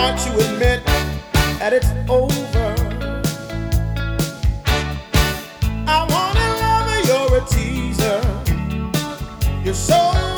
want to admit that it's over. I wanna love you, you're a teaser. You're so